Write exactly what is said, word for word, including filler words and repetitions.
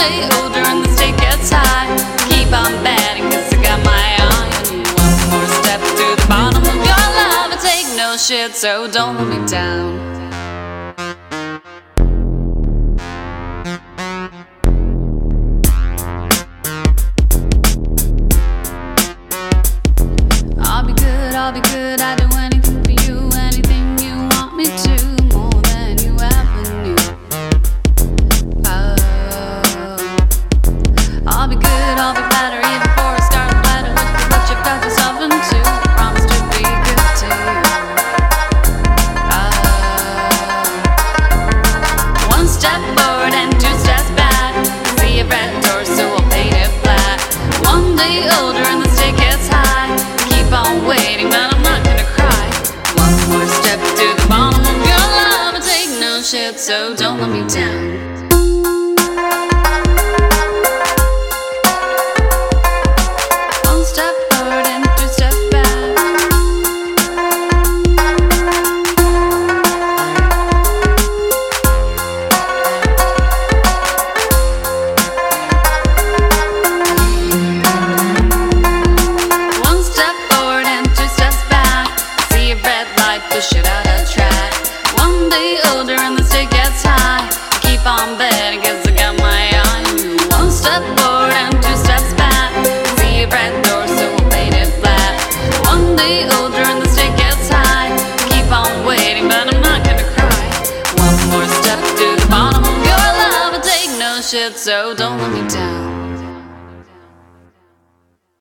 day older and the stake gets high. Keep on betting 'cause I got my eye on you. One more step to the bottom of your love. I take no shit, so don't let me down. I'll be good, I'll be good, I do anything for you, anything you want me to, more than you ever knew. Oh, I'll be good, I'll be better, even before I start the letter. Look at what you've got yourself into. Promise to be good to you. Oh, one step forward and two steps back. See a red door, so I'll paint it black. One day older and the stake gets high. Keep on waiting, but I'm not gonna cry. One more step to the bottom of your love. I take no shit, so don't let me down. One step forward and two steps back. One step forward and two steps back. See a red light, push it out of track. One day older and the stake gets high. Keep on betting 'cause I got my eye on you. One step forward and two steps back. See a red door, so we'll paint it black. One day older and the stake gets high. Keep on waiting, but I'm not gonna cry. One more step to the bottom of your love. I take no shit, so don't let me down.